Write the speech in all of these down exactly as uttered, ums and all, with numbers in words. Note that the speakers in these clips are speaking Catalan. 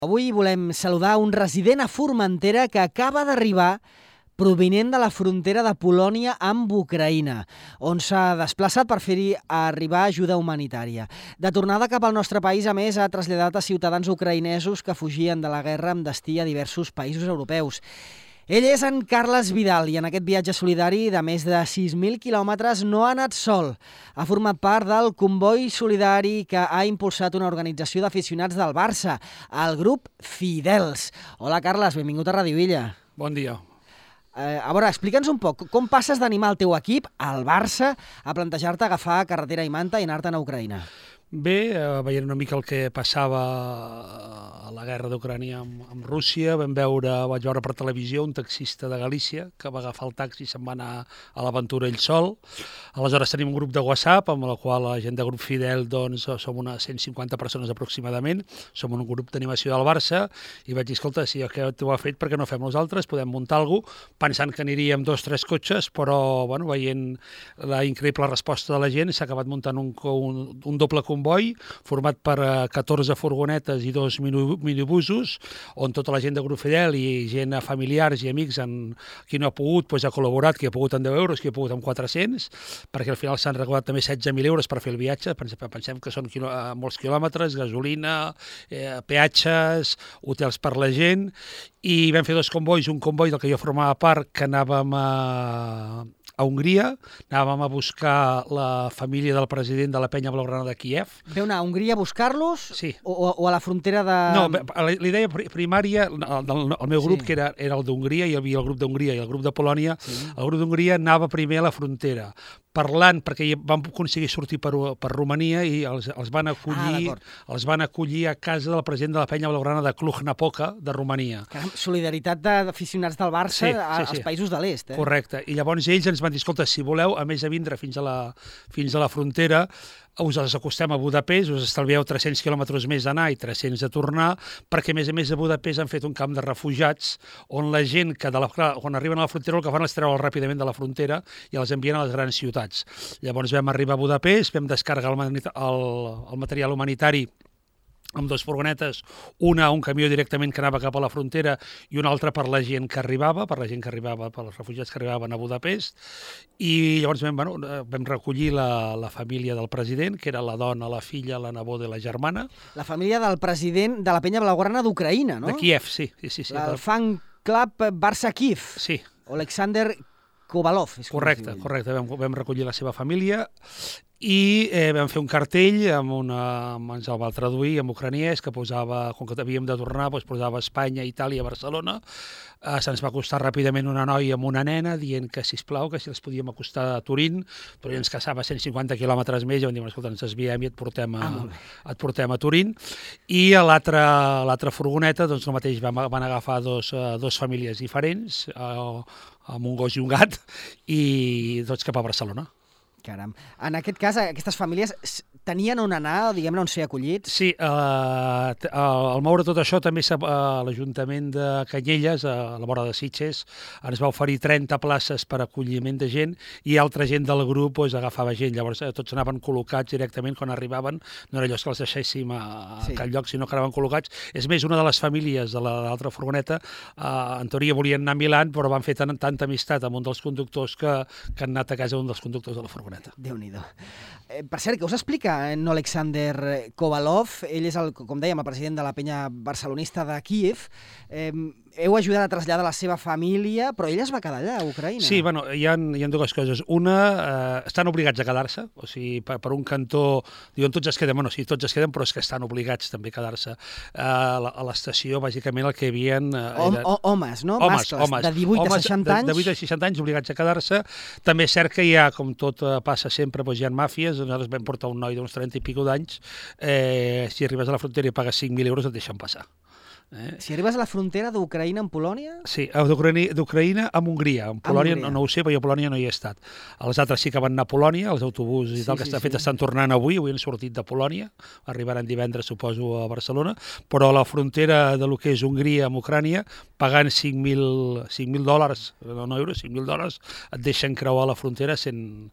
Avui volem saludar un resident a Formentera que acaba d'arribar provinent de la frontera de Polònia amb Ucraïna, on s'ha desplaçat per fer-hi arribar ajuda humanitària. De tornada cap al nostre país, a més, ha traslladat a ciutadans ucraïnesos que fugien de la guerra amb destí a diversos països europeus. Ell és en Carles Vidal i en aquest viatge solidari de més de sis mil quilòmetres no ha anat sol. Ha format part del comboi solidari que ha impulsat una organització d'aficionats del Barça, el grup Fidels. Hola, Carles, benvingut a Ràdio Illa. Bon dia. Eh, a veure, explica'ns un poc, com passes d'animar el teu equip, al Barça, a plantejar-te agafar carretera i manta i anar-te'n a Ucraïna? Bé, eh, veient una mica el que passava a la guerra d'Ucrània amb, amb Rússia, vam veure, vaig veure per televisió un taxista de Galícia que va agafar el taxi i se'n va anar a l'aventura ell sol. Aleshores tenim un grup de WhatsApp amb el qual la gent de grup Fidel, doncs, som unes cent cinquanta persones aproximadament, som un grup d'animació del Barça, i vaig dir, escolta, si aquest ho ha fet, per què no fem nosaltres? Podem muntar alguna cosa, pensant que aniríem dos o tres cotxes, però, bueno, veient la increïble resposta de la gent, s'ha acabat muntant un, un, un doble comboi comboi format per catorze furgonetes i dos minibusos, on tota la gent de Grup Fidel i gent familiars i amics, en, qui no ha pogut, doncs ha col·laborat, qui ha pogut amb deu euros, qui ha pogut amb quatre-cents, perquè al final s'han recaptat també setze mil euros per fer el viatge. Pensem, pensem que són quilò, molts quilòmetres, gasolina, eh, peatges, hotels per la gent, i vam fer dos combois, un comboi del que jo formava part, que anàvem a... a Hongria, anàvem a buscar la família del president de la penya blaugrana de Kíev. Veu anar a Hongria a buscar-los? Sí. O, o a la frontera de... No, la idea primària, el, el meu grup, sí, que era, era el d'Hongria, hi havia el grup d'Hongria i el grup de Polònia, sí. El grup d'Hongria anava primer a la frontera, parlant, perquè vam aconseguir sortir per, per Romania i els, els, van acollir, ah, els van acollir a casa del president de la penya blaugrana de Cluj-Napoca, de Romania. Caram, solidaritat d'aficionats del Barça, sí, sí, sí, als països de l'est. Eh? Correcte. I llavors ells ens van dir, escolta, si voleu, a més de vindre fins a la, fins a la frontera, us els acostem a Budapest, us estalvieu tres-cents quilòmetres més d'anar i tres-cents de tornar, perquè a més a més a Budapest han fet un camp de refugiats on la gent que de la, quan arriben a la frontera el que fan és treure ràpidament de la frontera i els envien a les grans ciutats. Llavors vam arribar a Budapest, vam descarregar el, el, el material humanitari amb dues furgonetes, una un camió directament que anava cap a la frontera i una altra per la gent que arribava, per la gent que arribava, per els refugiats que arribaven a Budapest, i llavors vam, bueno, vam recollir la, la família del president, que era la dona, la filla, la neboda i la germana. La família del president de la penya blaugrana d'Ucraïna, no? De Kíev, sí. sí, sí el fan club Barça-Kíev. Sí. Alexander Kovalov. Correcte, correcte. Vam, vam recollir la seva família i eh, vam fer un cartell, amb una, ens el va traduir en ucraniès, que posava, com que havíem de tornar, doncs posava Espanya, Itàlia, Barcelona. Eh, se'ns va acostar ràpidament una noia amb una nena, dient que, sisplau, que si els podíem acostar a Turín, però ens caçava cent cinquanta quilòmetres més, i vam dir, escolta, ens desviem i et portem a, ah, et portem a Turín. I a l'altra furgoneta, doncs el mateix, van, van agafar dos, uh, dos famílies diferents, uh, amb un gos i un gat, i tots cap a Barcelona. Caram. En aquest cas, aquestes famílies tenien on anar, diguem-ne, on ser acollits? Sí, eh, al moure tot això també eh, l'Ajuntament de Canyelles, a la vora de Sitges, ens va oferir trenta places per acolliment de gent i altra gent del grup doncs, agafava gent. Llavors eh, tots anaven col·locats directament quan arribaven, no era allò que els deixéssim a, a sí. cap lloc, sinó que anaven col·locats. És més, una de les famílies de l'altra furgoneta, eh, en teoria volien anar a Milà, però van fer tant, tanta amistat amb un dels conductors que, que han anat a casa un dels conductors de la furgoneta. Déu-n'hi-do. Eh, per cert, què us explica en Alexander Kovalov? Ell és, el, com dèiem, el president de la penya barcelonista de Kíev. Eh, heu ajudat a traslladar la seva família, però ell es va quedar allà, a Ucraïna. Sí, bueno, hi ha, hi ha dues coses. Una, eh, estan obligats a quedar-se, o sigui, per, per un cantó, diuen tots es queden, bueno, sí, tots es queden, però és que estan obligats també a quedar-se. Eh, a l'estació, bàsicament, el que hi havia... Eh, Hom, homes, no? Homes, Mascles, homes, de divuit homes, a seixanta anys. De, de divuit a seixanta anys, obligats a quedar-se. També és cert que hi ha, com tot eh, passa sempre, doncs hi ha màfies. Nosaltres vam portar un noi d'uns trenta i pico d'anys, eh, si arribes a la frontera i pagues cinc mil euros et deixen passar. Eh? Si arribes a la frontera d'Ucraïna amb Polònia? Sí, d'Ucraïna amb Hongria. En Polònia no, no ho sé, però jo a Polònia no hi he estat. Els altres sí que van anar a Polònia, els autobusos i sí, tal, que sí, està fet, sí. Estan tornant avui, avui han sortit de Polònia, arribaran divendres, suposo, a Barcelona, però a la frontera de lo que és Hongria amb Ucrània, pagant cinc mil dòlars, no, no euros, cinc mil dòlars, et deixen creuar la frontera sent...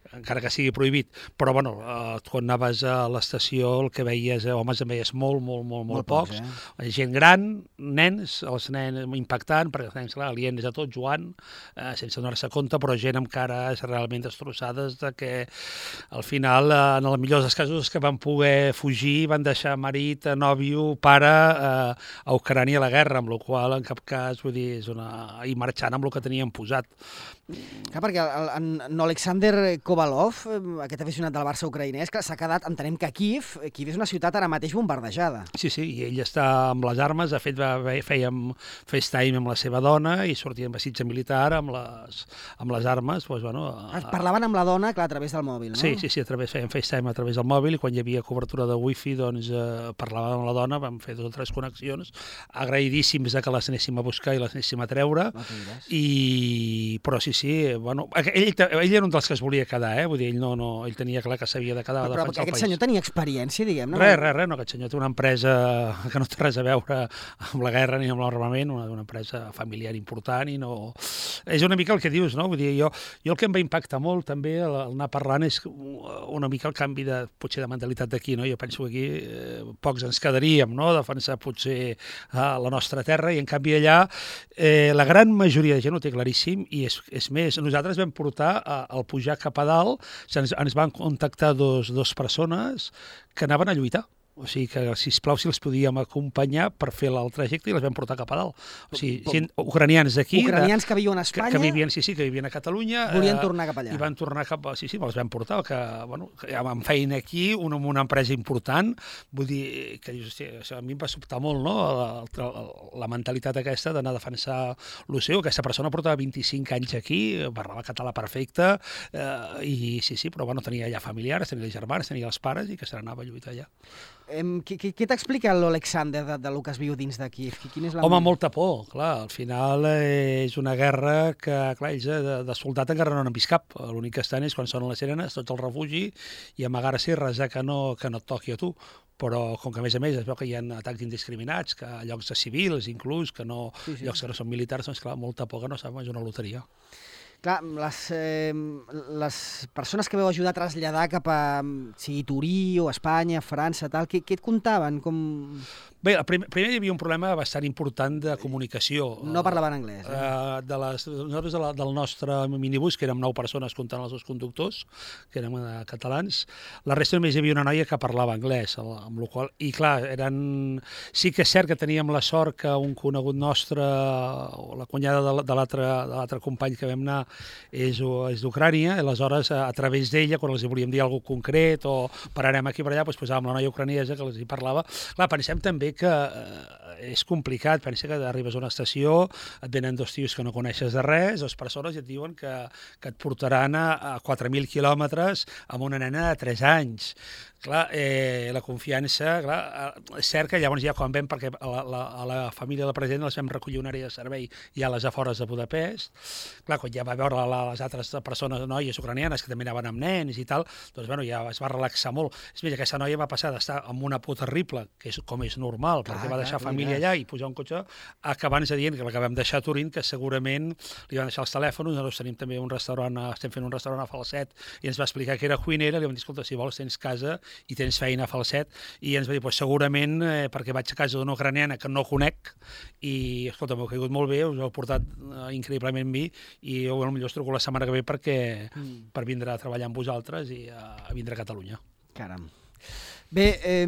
encara que sigui prohibit, però bueno, eh, quan anaves a l'estació el que veies, eh, homes en veies molt, molt, molt, molt, molt pocs, pocs eh? Gent gran, nens, els nens impactant, perquè els nens, clar, aliens a tot, jugant, eh, sense donar-se compte, però gent amb cares realment destrossades de que al final, eh, en el millor dels casos, que van poder fugir, van deixar marit, nòvio, pare, eh, a Ucrània a la guerra, amb la qual en cap cas, vull dir, és una... i marxant amb el que tenien posat. Clar, perquè el, en, en Alexander Kovalov, aquest aficionat del Barça ucraïnès, s'ha quedat, entenem que Kíev, Kíev és una ciutat ara mateix bombardejada. Sí, sí, i ell està amb les armes, de fet va, fèiem FaceTime amb la seva dona i sortia en vestits militar amb les, amb les armes. Doncs, bueno, a... Parlaven amb la dona, clar, a través del mòbil, no? Sí, sí, sí, a través, fèiem FaceTime a través del mòbil i quan hi havia cobertura de wifi, doncs eh, parlàvem amb la dona, vam fer dues o tres connexions, agraïdíssims de que les anéssim a buscar i les anéssim a treure, no i... però sí, sí, bueno, ell, ell era un dels que es volia quedar, eh? Vull dir, ell, no, no, ell tenia clar que s'havia de quedar a però, defensar però el país. Aquest senyor tenia experiència, diguem-ne? Res, res, res, no, aquest senyor té una empresa que no té res a veure amb la guerra ni amb l'armament, una, una empresa familiar important i no... És una mica el que dius, no? Vull dir, jo, jo el que em va impactar molt també al anar parlant és una mica el canvi de, potser de mentalitat d'aquí, no? Jo penso que aquí eh, pocs ens quedaríem, no?, defensar potser eh, la nostra terra, i en canvi allà eh, la gran majoria de gent ho té claríssim, i és, és més, nosaltres vam portar eh, al pujar cap a dalt, ens, ens van contactar dos, dos persones que anaven a lluitar. O sigui que, sisplau, si els podíem acompanyar per fer el trajecte i les vam portar cap a dalt. O sigui, gent, ucranians d'aquí... Ucranians que viuen a Espanya... Que, que vivien, sí, sí, que vivien a Catalunya... Volien eh, tornar cap allà. I van tornar cap a... Sí, sí, els vam portar, que, bueno, que amb feina aquí, una, una empresa important, vull dir, que dius, hosti, això a mi em va sobtar molt, no?, la, la, la mentalitat aquesta d'anar a defensar l'Oceu. Aquesta persona portava vint-i-cinc anys aquí, parlava català perfecte, eh, i sí, sí, però bueno, tenia allà familiars, tenia germans, tenia els pares, i que se n'anava a lluitar allà. Què, què, què t'explica l'Alexander de, de lo que es viu dins d'aquí? Quin és la... Home, molta por, clar. Al final eh, és una guerra que, clar, ells de, de soldat encara no n'han vist cap. L'únic que estan és quan sonen les sirenes, tots al refugi, i amagar-se i resar que no, que no et toqui a tu. Però com que a més a més es veu que hi ha atacs indiscriminats, que a llocs de civils inclús, que no, sí, sí. llocs que no són militars, doncs clar, molta por que no saben, és una loteria. Clar, les, eh, les persones que veu ajudar a traslladar cap a, sigui Turí o Espanya, França, tal, què, què et contaven? Com... Bé, primer, primer hi havia un problema bastant important de comunicació. No parlaven anglès. Eh? Uh, de les, nosaltres de la, del nostre minibús, que érem nou persones comptant els dos conductors, que érem uh, catalans, la resta només hi havia una noia que parlava anglès, amb la qual, i clar, eren... sí que és cert que teníem la sort que un conegut nostre, o la cunyada de, de l'altre company que vam anar, és, és d'Ucrània, i aleshores a, a través d'ella, quan els volíem dir alguna cosa concret o pararem aquí per allà, doncs posàvem la noia ucraniesa que els hi parlava. Clar, pensem també que eh, és complicat, pensa que arribes a una estació, et venen dos tios que no coneixes de res, dues persones, i et diuen que, que et portaran a, a quatre mil quilòmetres amb una nena de tres anys. Clar, eh, la confiança, clar, és cert que llavors ja quan vam, perquè a la, la, a la família del president els vam recollir una àrea de servei ja a les afores de Budapest, clar, quan ja va veure la, les altres persones, noies ucranianes que també anaven amb nens i tal, doncs bueno, ja es va relaxar molt. És més, aquesta noia va passar d'estar amb una por terrible, que és com és normal, clar, perquè va deixar clar, família allà i pujar un cotxe, a que abans de dient que la que vam deixar a Turín, que segurament li van deixar els telèfons, nosaltres tenim també un restaurant, estem fent un restaurant a Falset, i ens va explicar que era cuinera, li vam dir, escolta, si vols tens casa i tens feina a Falset, i ens va dir, pues, segurament, eh, perquè vaig a casa d'una ucraniana que no conec, i, escolta, m'ho ha caigut molt bé, us heu portat eh, increïblement amb mi, i jo, potser us truco la setmana que ve perquè, mm. per vindre a treballar amb vosaltres i a, a vindre a Catalunya. Caram. Bé, eh,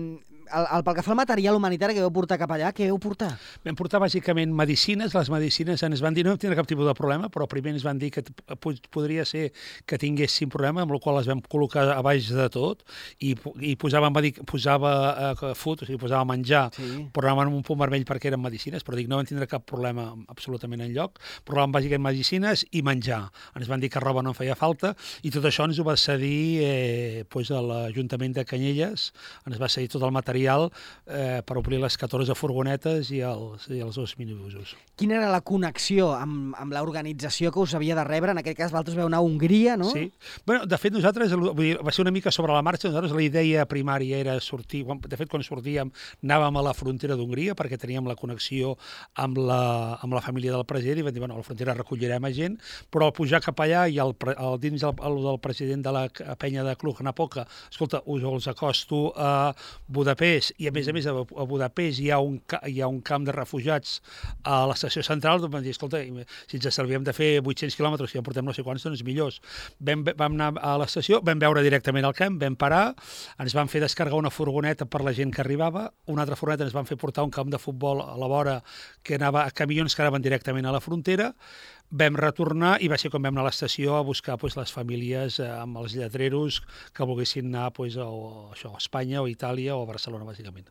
el, el, pel que fa al material humanitari que vau portar cap allà, què vau portar? Vam portar bàsicament medicines, les medicines ens van dir, no vam tindre cap tipus de problema, però primer ens van dir que podria ser que tinguéssim problema, amb el qual les vam col·locar a baix de tot, i, i posava, posava uh, food, o sigui, posava menjar, sí. Portàvem un punt vermell perquè eren medicines, però dic, no vam tindre cap problema absolutament enlloc, portàvem bàsicament medicines i menjar. Ens van dir que roba no feia falta, i tot això ens ho va cedir eh, pues, a l'Ajuntament de Canyelles, ens va cedir tot el material material eh, per omplir les catorze furgonetes i els, i els dos minibusos. Quina era la connexió amb, amb l'organització que us havia de rebre? En aquest cas, vosaltres veu anar a Hongria, no? Sí. Bueno, de fet, nosaltres, vull dir, va ser una mica sobre la marxa, nosaltres la idea primària era sortir, de fet, quan sortíem, anàvem a la frontera d'Hongria, perquè teníem la connexió amb la, amb la família del president, i vam dir, bueno, a la frontera recollirem a gent, però al pujar cap allà, i el, el, dins el, el, el president de la penya de Cluj-Napoca, escolta, us els acosto a Budapest, i a més a més a, a Budapest hi ha, un, hi ha un camp de refugiats a l'estació central, doncs vam dir, escolta, si ens estalviem de fer vuit-cents quilòmetres, si en portem no sé quants, doncs millors. Vam, vam anar a l'estació, vam veure directament el camp, vam parar, ens van fer descarregar una furgoneta per la gent que arribava, una altra furgoneta ens van fer portar un camp de futbol a la vora que anava a camions que anaven directament a la frontera, vam retornar i va ser quan vam anar a l'estació a buscar pues, les famílies eh, amb els lletreros que volguessin anar pues, a, a, això, a Espanya o a Itàlia o a Barcelona, bàsicament.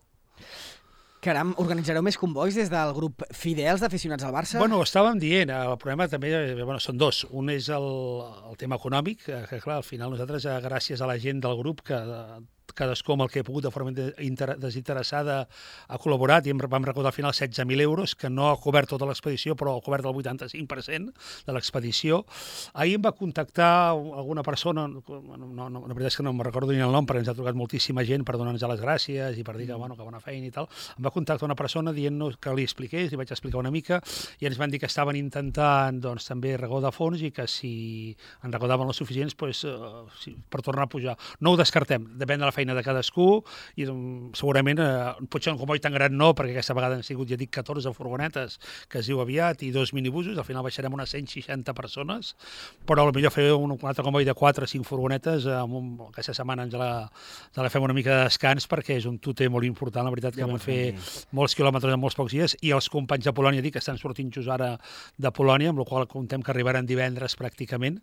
Caram, organitzareu més convois des del grup Fidels d'aficionats al Barça? Bueno, ho estàvem dient, el problema també bueno, són dos. Un és el, el tema econòmic, que clar, al final nosaltres, gràcies a la gent del grup, que cadascú amb el que ha pogut de forma desinteressada ha col·laborat i vam recordar al final setze mil euros, que no ha cobert tota l'expedició, però ha cobert el vuitanta-cinc per cent de l'expedició. Ahir em va contactar alguna persona, no, no, no, la veritat és que no me'n recordo ni el nom, perquè ens ha trucat moltíssima gent per donar-nos les gràcies i per dir que, bueno, que bona feina i tal. Em va contactar una persona dient-nos que li expliqués, li vaig explicar una mica, i ens van dir que estaven intentant doncs, també recaudar fons i que si en recaudaven els suficients pues, uh, sí, per tornar a pujar. No ho descartem, depèn de la feina de cadascú, i doncs, segurament eh, potser un comboi tan gran no, perquè aquesta vegada han sigut, ja dic, catorze furgonetes, que es diu aviat, i dos minibusos, al final baixarem unes cent seixanta persones, però potser fer un, un altre comboi de quatre o cinc furgonetes, eh, un, aquesta setmana ens la, ens la fem una mica de descans, perquè és un tuter molt important, la veritat que ja vam fer molts quilòmetres en molts pocs dies, i els companys de Polònia, dic, que estan sortint just ara de Polònia, amb la qual comptem que arribaran divendres pràcticament,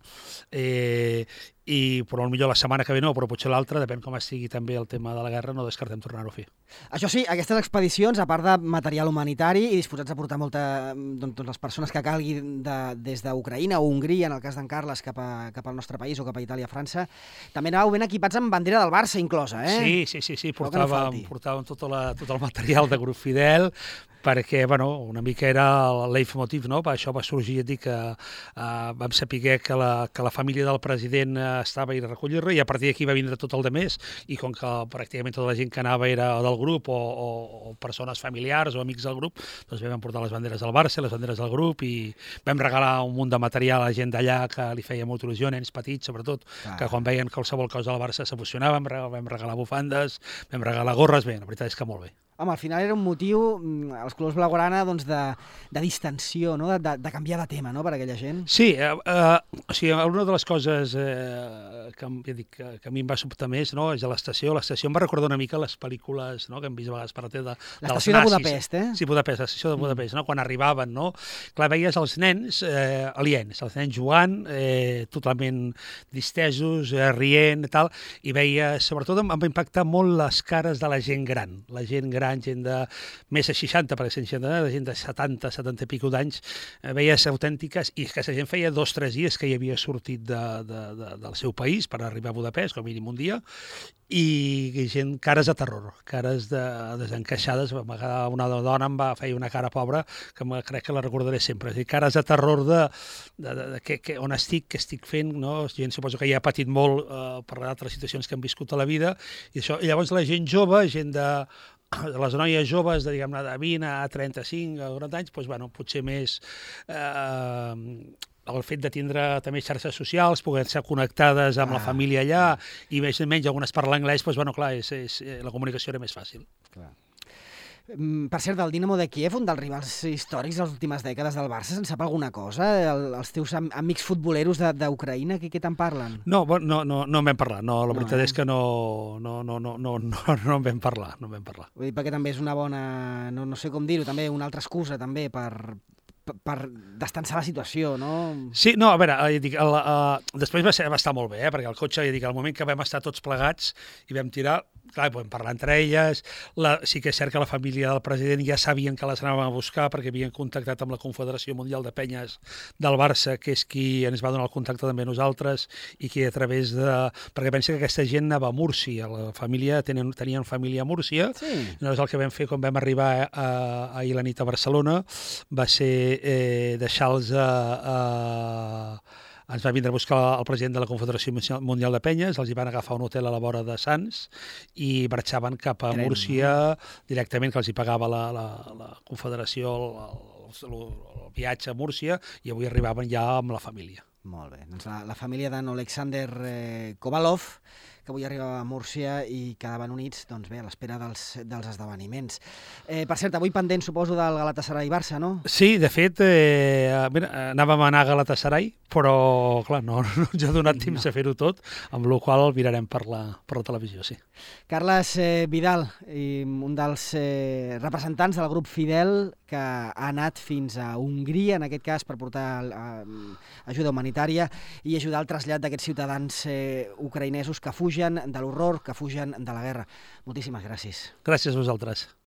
eh, i però potser la setmana que ve no, però potser l'altra, depèn com estigui també el tema de la guerra, no descartem tornar-ho a fer. Això sí, aquestes expedicions, a part de material humanitari i disposats a portar molta, doncs, les persones que calgui de, des d'Ucraïna o Hongria, en el cas d'en Carles, cap, a, cap al nostre país o cap a Itàlia, França, també anàveu ben equipats amb bandera del Barça inclosa, eh? Sí, sí, sí, sí. Portàvem, no portàvem tot, la, tot el material de Grup Fidel, perquè, bueno, una mica era el leitmotiv, no? Això va sorgir, et dic, que uh, vam saber que la, que la família del president uh, estava a ir a recollir-la, i a partir d'aquí va vindre tot el de més, i com que pràcticament tota la gent que anava era del grup o, o, o persones familiars o amics del grup, doncs vam portar les banderes del Barça, les banderes del grup, i vam regalar un munt de material a la gent d'allà que li feia molta il·lusió, nens petits sobretot, ah. que quan veien qualsevol cosa del Barça s'emocionaven, vam regalar bufandes, vam regalar gorres, bé, la veritat és que molt bé. Home, al final era un motiu, els colors blaugrana, doncs de, de distensió, no? de, de canviar de tema, no?, per a aquella gent. Sí, eh, eh, o sigui, una de les coses eh, que, ja dic, que, que a mi em va sobtar més, no?, és a l'estació. L'estació em va recordar una mica les pel·lícules, no?, que hem vist a vegades per la tele de, l'estació de Budapest, eh? Sí, Budapest, l'estació de Budapest, no?, quan arribaven, no? Clar, veies els nens eh, aliens, els nens jugant, eh, totalment distesos, eh, rient i tal, i veies, sobretot em va impactar molt les cares de la gent gran, la gent gran, gent de més de seixanta, per exemple, de gent de setanta, setanta i pico d'anys, eh, veies autèntiques, i aquesta gent feia dos o tres dies que hi havia sortit de, de, de, del seu país per arribar a Budapest, com a mínim un dia, i gent, cares de terror, cares de, desencaixades. Una dona em va fer una cara pobra que crec que la recordaré sempre, és dir, cares de terror de, de, de, de que, que, on estic, què estic fent, no? Gent suposo que ja ha patit molt eh, per altres situacions que han viscut a la vida, i, això, i llavors la gent jove, gent de les noies joves de, diguem-ne, de vint a trenta-cinc a quaranta anys, doncs, bueno, potser més eh, el fet de tindre també xarxes socials, poder ser connectades amb ah. la família allà, i més o menys algunes parlen anglès, doncs, bueno, clar, és, és, la comunicació era més fàcil. Clar. Per cert, del Dinamo de Kiev, un dels rivals històrics de les últimes dècades del Barça, se'n sap alguna cosa? El, els teus am amics futboleros d'Ucraïna, què, què te'n parlen? No, no, no, no en vam parlar. No, la no, veritat eh? és que no, no, no, no, no, no, no en vam parlar. No en vam parlar. Vull dir, perquè també és una bona, no, no sé com dir-ho, també una altra excusa també per... per destensar la situació, no? Sí, no, a veure, ja dic, el, uh, després va, ser, va estar molt bé, eh, perquè el cotxe, ja dic, al moment que vam estar tots plegats i vam tirar, Clar, podem parlar entre elles. La, sí que és cert que la família del president ja sabien que les anàvem a buscar perquè havien contactat amb la Confederació Mundial de Penyes del Barça, que és qui ens va donar el contacte també a nosaltres i qui a través de... Perquè pensa que aquesta gent anava a Múrcia, la família, tenien, tenien família a Múrcia, Sí. i nosaltres el que vam fer quan vam arribar a, ahir la nit a Barcelona va ser eh, deixar-los a... a ens va vindre a buscar el president de la Confederació Mundial de Penyes, els hi van agafar un hotel a la vora de Sants i marxaven cap a Tren, Múrcia directament, que els hi pagava la, la, la Confederació el, el, el viatge a Múrcia, i avui arribaven ja amb la família. Molt bé. Doncs la, la família d'en Alexander eh, Kovalov, que avui arribava a Múrcia i quedaven units, doncs bé, a l'espera dels, dels esdeveniments. Eh, per cert, avui pendent, suposo, del Galatasaray-Barça, no? Sí, de fet, eh, mira, anàvem a anar a Galatasaray, però, clar, no, no ens ha donat temps no. a fer-ho tot, amb la qual cosa mirarem per la, per la televisió, sí. Carles eh, Vidal, i un dels eh, representants del grup Fidel, que ha anat fins a Hongria, en aquest cas, per portar eh, ajuda humanitària i ajudar al trasllat d'aquests ciutadans eh, ucraïnesos que fugen de l'horror, que fugen de la guerra. Moltíssimes gràcies. Gràcies a vosaltres.